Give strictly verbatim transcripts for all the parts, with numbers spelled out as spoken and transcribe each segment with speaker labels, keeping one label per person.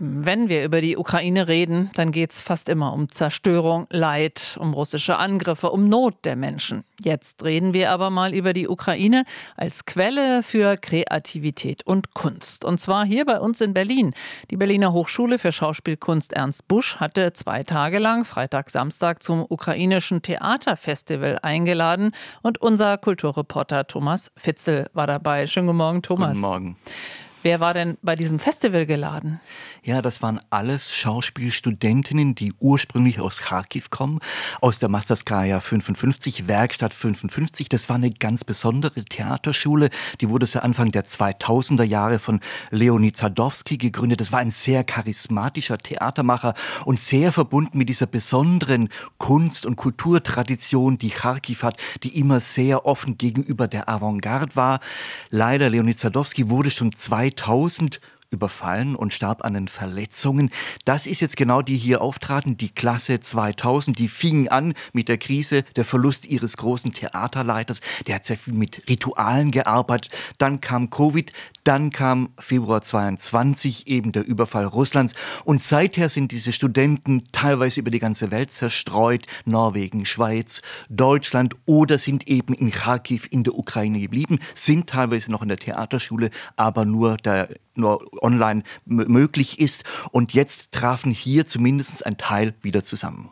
Speaker 1: Leben. Wenn wir über die Ukraine reden, dann geht es fast immer um Zerstörung, Leid, um russische Angriffe, um Not der Menschen. Jetzt reden wir aber mal über die Ukraine als Quelle für Kreativität und Kunst. Und zwar hier bei uns in Berlin. Die Berliner Hochschule für Schauspielkunst Ernst Busch hatte zwei Tage lang, Freitag, Samstag, zum ukrainischen Theaterfestival eingeladen. Und unser Kulturreporter Thomas Fitzel war dabei. Schönen guten Morgen, Thomas.
Speaker 2: Guten Morgen.
Speaker 1: Wer war denn bei diesem Festival geladen?
Speaker 2: Ja, das waren alles Schauspielstudentinnen, die ursprünglich aus Charkiw kommen, aus der Masterskaja fünfundfünfzig, Werkstatt fünfundfünfzig. Das war eine ganz besondere Theaterschule. Die wurde so Anfang der zweitausender Jahre von Leonid Sadowski gegründet. Das war ein sehr charismatischer Theatermacher und sehr verbunden mit dieser besonderen Kunst- und Kulturtradition, die Charkiw hat, die immer sehr offen gegenüber der Avantgarde war. Leider, Leonid Sadowski wurde schon zweitausend überfallen und starb an den Verletzungen. Das ist jetzt genau die hier auftraten, die Klasse zweitausend. Die fingen an mit der Krise, der Verlust ihres großen Theaterleiters. Der hat sehr viel mit Ritualen gearbeitet. Dann kam Covid, dann kam Februar zweiundzwanzig eben der Überfall Russlands. Und seither sind diese Studenten teilweise über die ganze Welt zerstreut. Norwegen, Schweiz, Deutschland oder sind eben in Charkiw in der Ukraine geblieben, sind teilweise noch in der Theaterschule, aber nur der nur online m- möglich ist. Und jetzt trafen hier zumindest ein Teil wieder zusammen.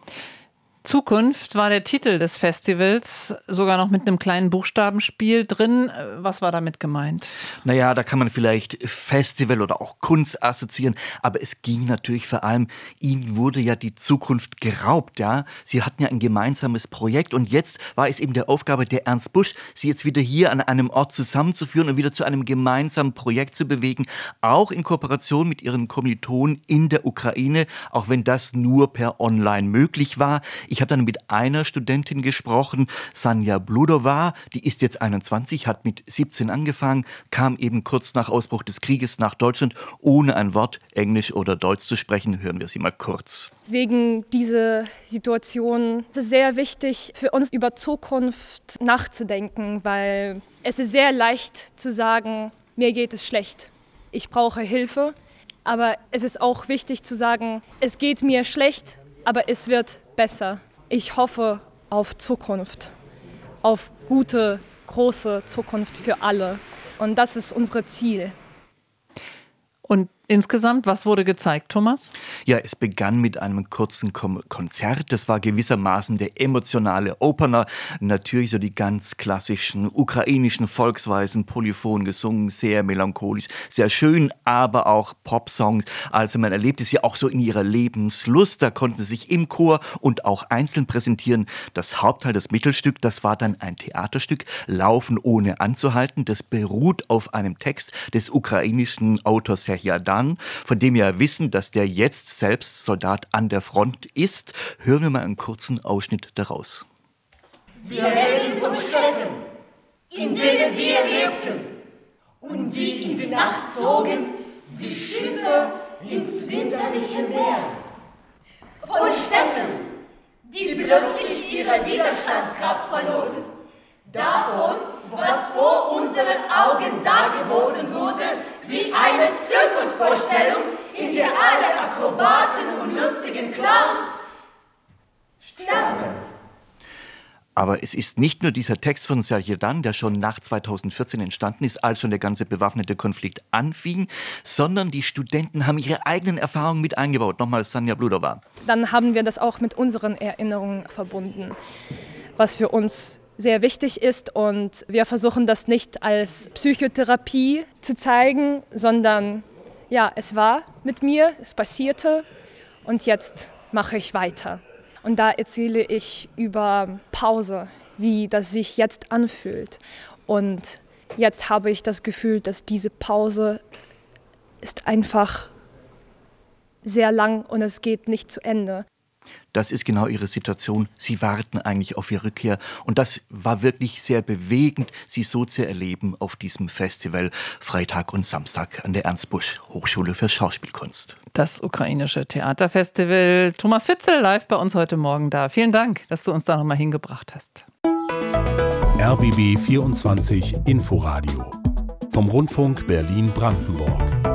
Speaker 1: Zukunft war der Titel des Festivals, sogar noch mit einem kleinen Buchstabenspiel drin. Was war damit gemeint?
Speaker 2: Naja, da kann man vielleicht Festival oder auch Kunst assoziieren, aber es ging natürlich vor allem, ihnen wurde ja die Zukunft geraubt, ja. Sie hatten ja ein gemeinsames Projekt und jetzt war es eben der Aufgabe der Ernst Busch, sie jetzt wieder hier an einem Ort zusammenzuführen und wieder zu einem gemeinsamen Projekt zu bewegen, auch in Kooperation mit ihren Kommilitonen in der Ukraine, auch wenn das nur per Online möglich war. Ich habe dann mit einer Studentin gesprochen, Sanja Bludova, die ist jetzt einundzwanzig, hat mit siebzehn angefangen, kam eben kurz nach Ausbruch des Krieges nach Deutschland, ohne ein Wort Englisch oder Deutsch zu sprechen. Hören wir sie mal kurz.
Speaker 3: Wegen dieser Situation ist es sehr wichtig für uns über Zukunft nachzudenken, weil es ist sehr leicht zu sagen, mir geht es schlecht, ich brauche Hilfe. Aber es ist auch wichtig zu sagen, es geht mir schlecht, aber es wird besser. Ich hoffe auf Zukunft, auf gute, große Zukunft für alle. Und das ist unser Ziel.
Speaker 1: Und insgesamt, was wurde gezeigt, Thomas?
Speaker 2: Ja, es begann mit einem kurzen Kom- Konzert. Das war gewissermaßen der emotionale Opener. Natürlich so die ganz klassischen ukrainischen Volksweisen, polyphon gesungen, sehr melancholisch, sehr schön, aber auch Popsongs. Also man erlebt es ja auch so in ihrer Lebenslust. Da konnten sie sich im Chor und auch einzeln präsentieren. Das Hauptteil, das Mittelstück, das war dann ein Theaterstück, Laufen ohne anzuhalten. Das beruht auf einem Text des ukrainischen Autors Serhyadan, von dem wir wissen, dass der jetzt selbst Soldat an der Front ist. Hören wir mal einen kurzen Ausschnitt daraus.
Speaker 4: Wir reden von Städten, in denen wir lebten und die in die Nacht zogen wie Schiffe ins winterliche Meer. Von Städten, die plötzlich ihre Widerstandskraft verloren. Davon, was vor unseren Augen dargeboten wurde, wie eine Zirkusvorstellung, in der alle Akrobaten und lustigen Clowns sterben.
Speaker 2: Aber es ist nicht nur dieser Text von Serhyadan, der schon nach zweitausendvierzehn entstanden ist, als schon der ganze bewaffnete Konflikt anfing, sondern die Studenten haben ihre eigenen Erfahrungen mit eingebaut. Nochmal Sanja Bludova.
Speaker 3: Dann haben wir das auch mit unseren Erinnerungen verbunden, was für uns sehr wichtig ist. Und wir versuchen das nicht als Psychotherapie zu zeigen, sondern ja, es war mit mir, es passierte und jetzt mache ich weiter. Und da erzähle ich über Pause, wie das sich jetzt anfühlt. Und jetzt habe ich das Gefühl, dass diese Pause ist einfach sehr lang und es geht nicht zu Ende.
Speaker 2: Das ist genau ihre Situation. Sie warten eigentlich auf ihre Rückkehr. Und das war wirklich sehr bewegend, sie so zu erleben auf diesem Festival Freitag und Samstag an der Ernst Busch Hochschule für Schauspielkunst.
Speaker 1: Das ukrainische Theaterfestival. Thomas Fitzel live bei uns heute Morgen da. Vielen Dank, dass du uns da nochmal hingebracht hast.
Speaker 5: R B B vierundzwanzig Inforadio vom Rundfunk Berlin-Brandenburg.